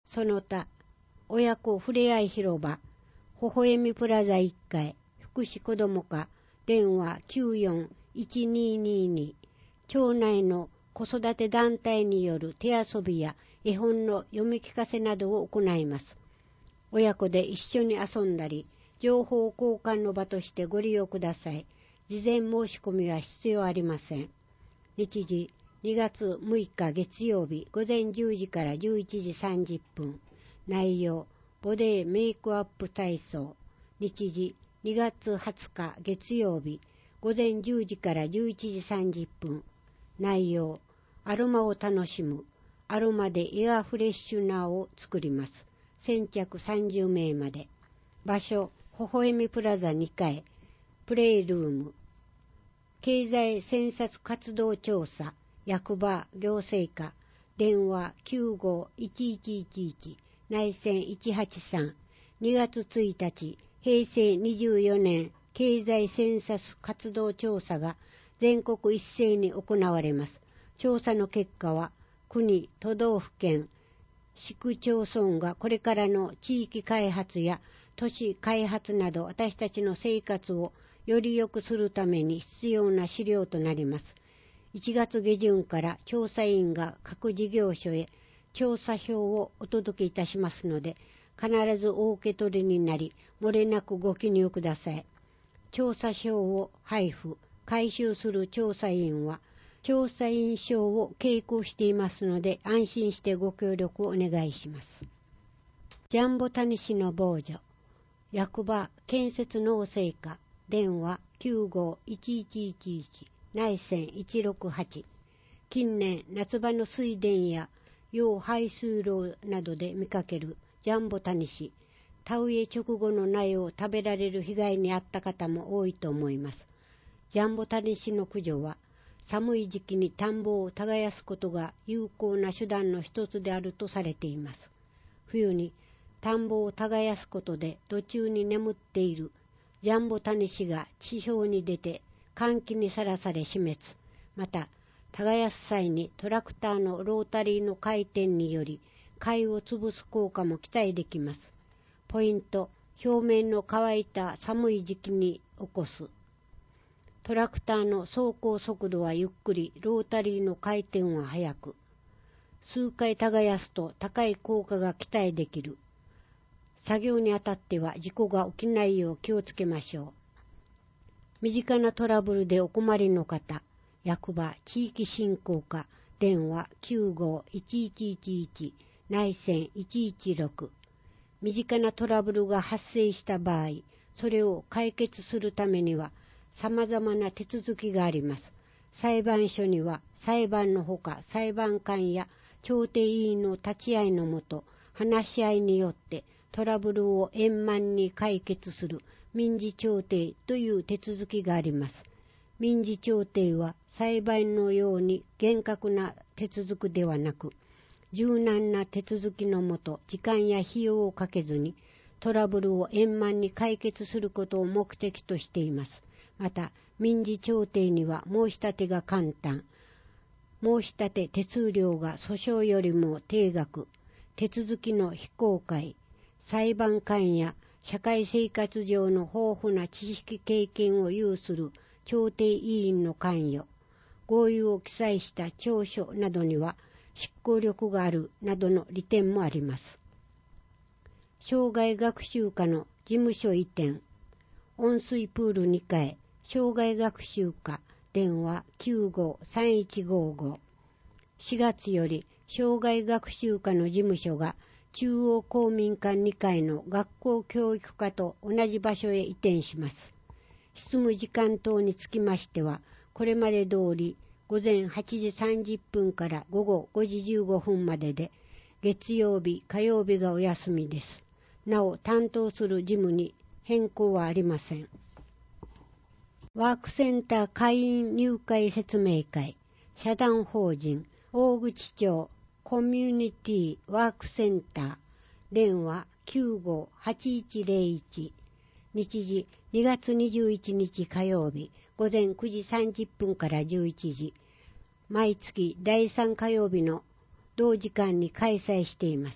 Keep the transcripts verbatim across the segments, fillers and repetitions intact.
その他、親子ふれあい広場、ほほえみプラザいっかい、福祉子ども課、電話 きゅうよんいちにーにーに、町内の子育て団体による手遊びや絵本の読み聞かせなどを行います。親子で一緒に遊んだり、情報交換の場としてご利用ください。事前申し込みは必要ありません。日時にがつむいか月曜日午前じゅうじからじゅういちじさんじゅっぷん。内容、ボディメイクアップ体操。日時にがつはつか月曜日午前じゅうじからじゅういちじさんじゅっぷん。内容、アロマを楽しむ。アロマでエアフレッシュナーを作ります。先着さんじゅうめいまで。場所、ほほえみプラザにかい。プレイルーム。経済選察活動調査、役場行政課、電話 きゅうごいちいちいちいち、内線いちはちさん、にがつついたち、へいせいにじゅうよねん経済選察活動調査が全国一斉に行われます。調査の結果は、国、都道府県、市区町村がこれからの地域開発や都市開発など私たちの生活をより良くするために必要な資料となります。いちがつげじゅんから調査員が各事業所へ調査票をお届けいたしますので、必ずお受け取りになり、漏れなくご記入ください。調査票を配布、回収する調査員は、調査員証を携行していますので、安心してご協力をお願いします。ジャンボタニシの防除、役場建設農政課、電話 きゅうごいちいちいちいち、内線いちろくはち。近年、夏場の水田や用排水路などで見かけるジャンボタニシ、田植え直後の苗を食べられる被害に遭った方も多いと思います。ジャンボタニシの駆除は、寒い時期に田んぼを耕すことが有効な手段の一つであるとされています。冬に田んぼを耕すことで土中に眠っているジャンボタニシが地表に出て寒気にさらされ死滅。また、耕す際にトラクターのロータリーの回転により貝を潰す効果も期待できます。ポイント、表面の乾いた寒い時期に起こす。トラクターの走行速度はゆっくり、ロータリーの回転は速く。数回耕すと高い効果が期待できる。作業にあたっては事故が起きないよう気をつけましょう。身近なトラブルでお困りの方、役場地域振興課、電話 きゅうごいちいちいちいち、内線いちいちろく。身近なトラブルが発生した場合、それを解決するためには様々な手続きがあります。裁判所には裁判のほか裁判官や調停委員の立ち会いのもと、話し合いによってトラブルを円満に解決する民事調停という手続きがあります。民事調停は裁判のように厳格な手続きではなく、柔軟な手続きのもと時間や費用をかけずにトラブルを円満に解決することを目的としています。また、民事調停には申し立てが簡単、申し立て手数料が訴訟よりも低額、手続きの非公開、裁判官や社会生活上の豊富な知識経験を有する調停委員の関与、合意を記載した調書などには執行力があるなどの利点もあります。生涯学習課の事務所移転、温水プールにかい、生涯学習課、電話 きゅうごさんいちごご。しがつより生涯学習課の事務所が中央公民館にかいの学校教育課と同じ場所へ移転します。執務時間等につきましては、これまで通り午前はちじさんじゅっぷんから午後ごじじゅうごふんまでで、月曜日、火曜日がお休みです。なお、担当する事務に変更はありません。ワークセンター会員入会説明会、社団法人大口町コミュニティワークセンター、電話 きゅうごはちいちゼロいち、日時にがつにじゅういちにち火曜日午前くじさんじゅっぷんからじゅういちじ、毎月だいさん火曜日の同時間に開催しています。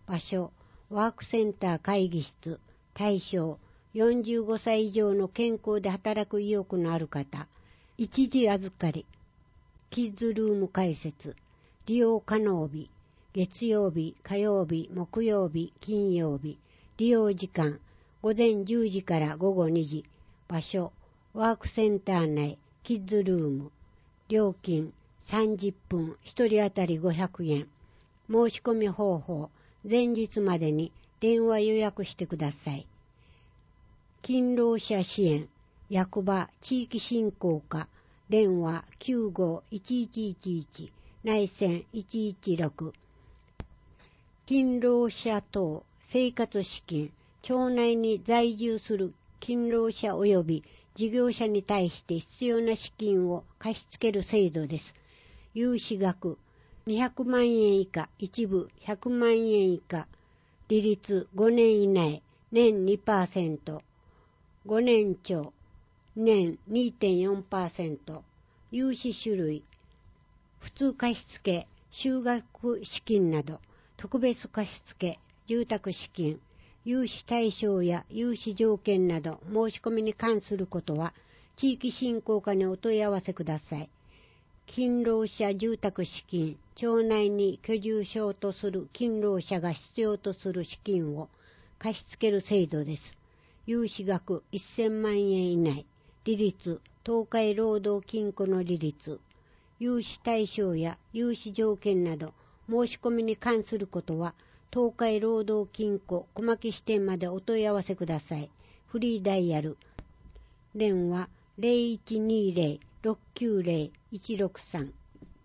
場所、ワークセンター会議室。対象、よんじゅうごさい以上の健康で働く意欲のある方。一時預かり。キッズルーム開設。利用可能日。月曜日、火曜日、木曜日、金曜日。利用時間、午前じゅうじから午後にじ。場所、ワークセンター内、キッズルーム。料金、さんじゅっぷん、ひとり当たりごひゃくえん。申し込み方法、前日までに電話予約してください。勤労者支援、役場地域振興課、電話 きゅうごいちいちいちいち、内線いちいちろく。勤労者等生活資金、町内に在住する勤労者及び事業者に対して必要な資金を貸し付ける制度です。融資額にひゃくまんえん以下、一部ひゃくまんえん以下、利率ごねん以内、年 にパーセント、ごねん超、年 にてんよんパーセント、融資種類、普通貸付、就学資金など、特別貸付、住宅資金、融資対象や融資条件など申し込みに関することは、地域振興課にお問い合わせください。勤労者住宅資金、町内に居住証とする勤労者が必要とする資金を貸し付ける制度です。融資額せんまんえん以内、利率、東海労働金庫の利率、融資対象や融資条件など申し込みに関することは、東海労働金庫小牧支店までお問い合わせください。フリーダイヤル。電話 ゼロいちにゼロ ろくきゅうゼロ いちろくさん。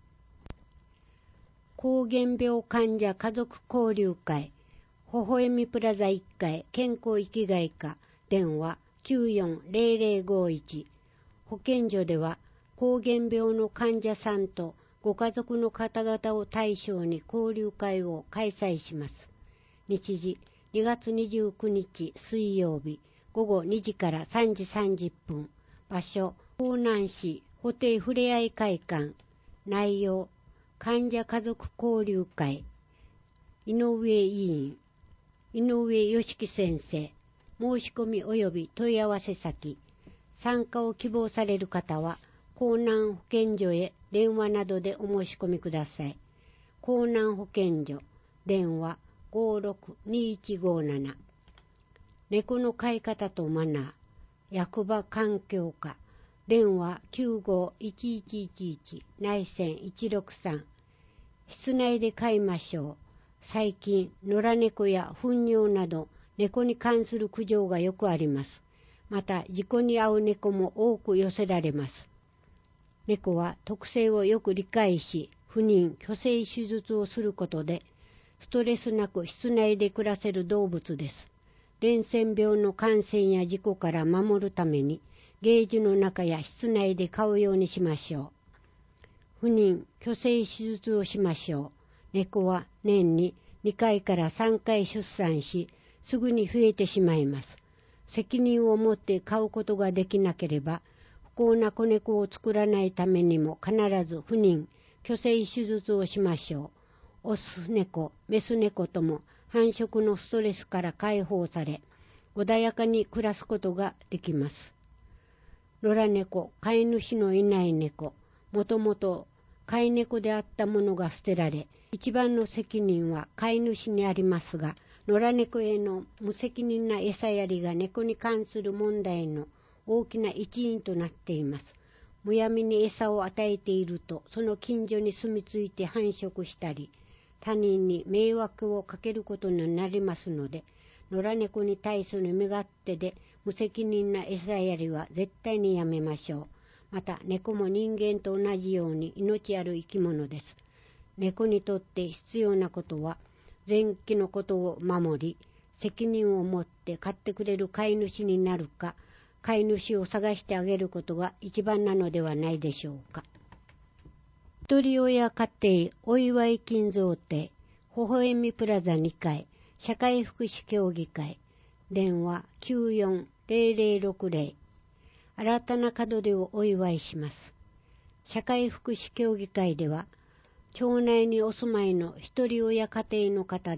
膠原病患者家族交流会、微笑みプラザいっかい健康生きがい課、電話 きゅうよんゼロゼロごいち。保健所では膠原病の患者さんとご家族の方々を対象に交流会を開催します。日時にがつにじゅうくにち水曜日ごごにじからさんじさんじゅっぷん。場所、江南市保定ふれあい会館。内容、患者家族交流会。井上委員、井上良樹先生。申し込み及び問い合わせ先。参加を希望される方は、江南保健所へ電話などでお申し込みください。江南保健所、電話ごろくにいちごなな。猫の飼い方とマナー、役場環境課、電話 きゅうごいちいちいちいち、内線いちろくさん。室内で飼いましょう。最近、野良猫や糞尿など、猫に関する苦情がよくあります。また、事故に遭う猫も多く寄せられます。猫は特性をよく理解し、不妊・去勢手術をすることで、ストレスなく室内で暮らせる動物です。伝染病の感染や事故から守るために、ゲージの中や室内で飼うようにしましょう。不妊・去勢手術をしましょう。猫は年ににかいからさんかい出産し、すぐに増えてしまいます。責任を持って飼うことができなければ、不幸な子猫を作らないためにも必ず不妊・去勢手術をしましょう。オス猫、メス猫とも繁殖のストレスから解放され、穏やかに暮らすことができます。野良猫、飼い主のいない猫、もともと飼い猫であったものが捨てられ、一番の責任は飼い主にありますが、野良猫への無責任な餌やりが猫に関する問題の大きな一因となっています。むやみに餌を与えていると、その近所に住み着いて繁殖したり、他人に迷惑をかけることになりますので、野良猫に対する身勝手で無責任な餌やりは絶対にやめましょう。また、猫も人間と同じように命ある生き物です。猫にとって必要なことは、前期のことを守り、責任を持って飼ってくれる飼い主になるか、飼い主を探してあげることが一番なのではないでしょうか。ひとり親家庭お祝い金贈呈、微笑みプラザにかい、社会福祉協議会、電話きゅうよんゼロゼロろくゼロ。新たな門出をお祝いします。社会福祉協議会では、町内にお住まいのひとり親家庭の方で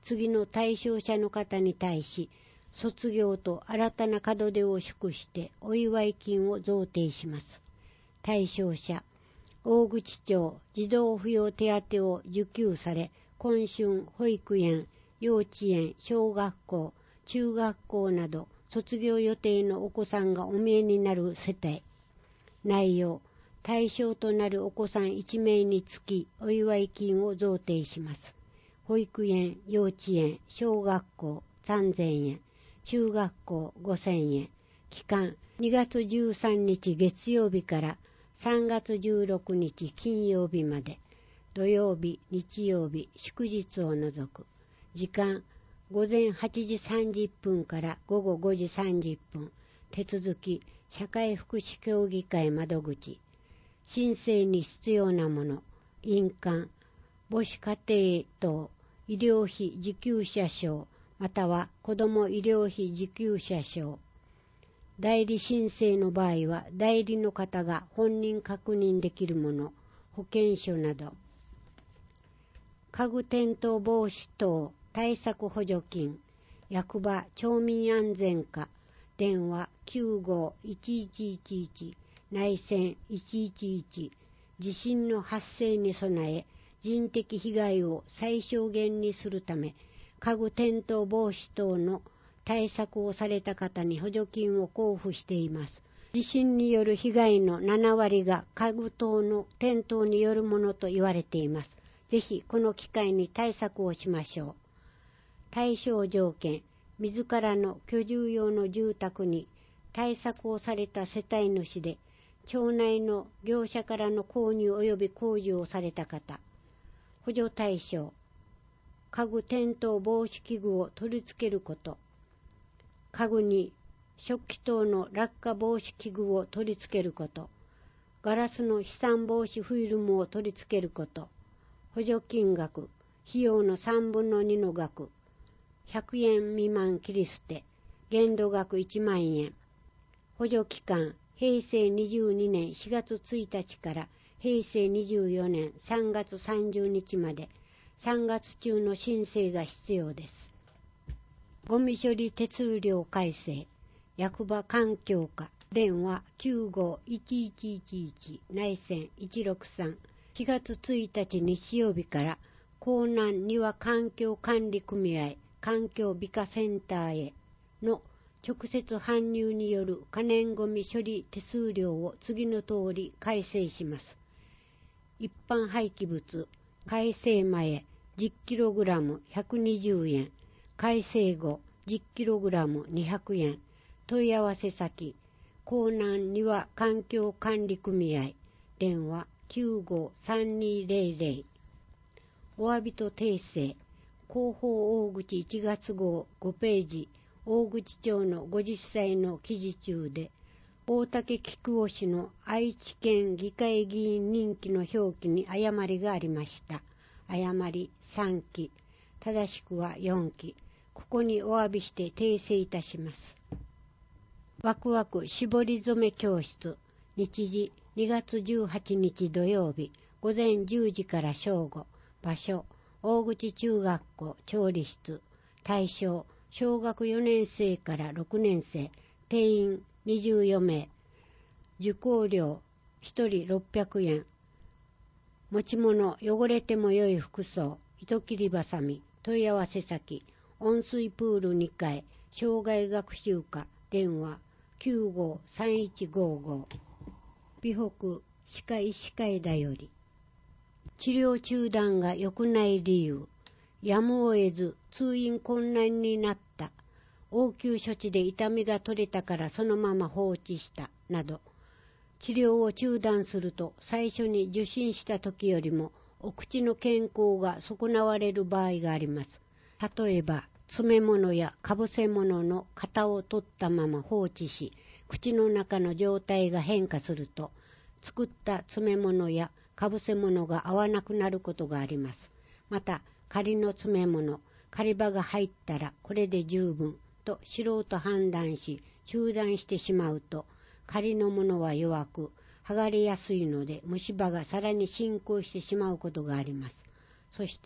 次の対象者の方に対し、卒業と新たな門出を祝してお祝い金を贈呈します。対象者、大口町児童扶養手当を受給され、今春保育園、幼稚園、小学校、中学校など卒業予定のお子さんがお見えになる世帯。内容、対象となるお子さんいち名につきお祝い金を贈呈します。保育園、幼稚園、小学校さんぜんえん、中学校ごせんえん。期間、にがつじゅうさんにち月曜日からさんがつじゅうろくにち金曜日まで。土曜日、日曜日、祝日を除く。時間、ごぜんはちじさんじゅっぷんからごごごじさんじゅっぷん。手続き、社会福祉協議会窓口。申請に必要なもの、印鑑、母子家庭等医療費受給者証、または子ども医療費受給者証。代理申請の場合は、代理の方が本人確認できるもの、保険証など。家具転倒防止等対策補助金、役場町民安全課、電話 きゅうごいちいちいちいち、内線いちいちいち、地震の発生に備え、人的被害を最小限にするため、家具転倒防止等の対策をされた方に補助金を交付しています。地震による被害のななわりが家具等の転倒によるものと言われています。ぜひこの機会に対策をしましょう。対象条件、自らの居住用の住宅に対策をされた世帯主で、町内の業者からの購入及び工事をされた方。補助対象、家具転倒防止器具を取り付けること。家具に食器等の落下防止器具を取り付けること。ガラスの飛散防止フィルムを取り付けること。補助金額、費用のさんぶんのにの額、ひゃくえん未満切り捨て、限度額いちまんえん。補助期間、へいせいにじゅうにねんしがつついたちからへいせいにじゅうよねんさんがつさんじゅうにちまで、さんがつ中の申請が必要です。ゴミ処理手数料改正、役場環境課、電話 きゅうごいちいちいちいち、内線いちろくさん。しがつついたち日曜日から江南庭環境管理組合環境美化センターへの直接搬入による可燃ごみ処理手数料を次の通り改正します。一般廃棄物、改正前 じゅっキログラムひゃくにじゅうえん、改正後 じゅっキログラムにひゃくえん。問い合わせ先、江南庭環境管理組合、電話きゅうごさんにぜろぜろ。お詫びと訂正、広報大口いちがつごうごページ、大口町のごじゅっさいの記事中で、大竹木久扇氏の愛知県議会議員任期の表記に誤りがありました。誤りさんき、正しくはよんき。ここにお詫びして訂正いたします。ワクワク絞り染め教室、日時にがつじゅうはちにち土曜日、ごぜんじゅうじから正午。場所、大口中学校調理室。対象、小学よねんせいからろくねんせい。定員にじゅうよんめい。受講料ひとりろっぴゃくえん。持ち物、汚れてもよい服装、糸切りばさみ。問い合わせ先、温水プールにかい、障害学習課。電話きゅうごさんいちごご。美北歯科医師会だより。治療中断が良くない理由、やむを得ず通院困難になった、応急処置で痛みが取れたからそのまま放置したなど、治療を中断すると最初に受診した時よりもお口の健康が損なわれる場合があります。例えば詰め物やかぶせ物の型を取ったまま放置し、口の中の状態が変化すると、作った詰め物やかぶせ物が合わなくなることがあります。また、仮の詰め物、狩り場が入ったらこれで十分と素人判断し、中断してしまうと、仮のものは弱く、剥がれやすいので虫歯がさらに進行してしまうことがあります。そして、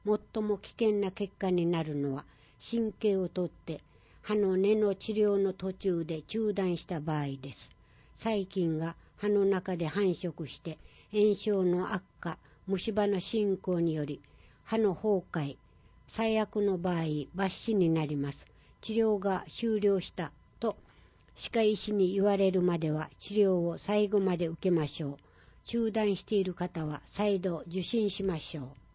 最も危険な結果になるのは、神経をとって歯の根の治療の途中で中断した場合です。細菌が歯の中で繁殖して炎症の悪化、虫歯の進行により歯の崩壊、最悪の場合抜歯になります。治療が終了したと歯科医師に言われるまでは治療を最後まで受けましょう。中断している方は再度受診しましょう。